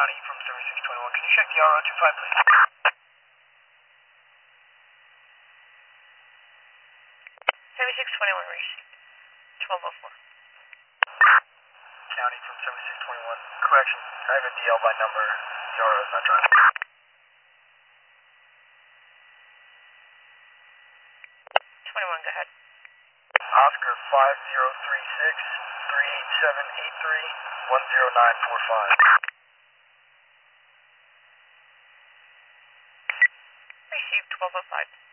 County from 7621. Can you check the R025, please? 7621, received. 1204. County from 7621. Correction, I have a DL by number. The RO is not driving. 21, go ahead. Oscar 5036-38783-10945. Received 1205.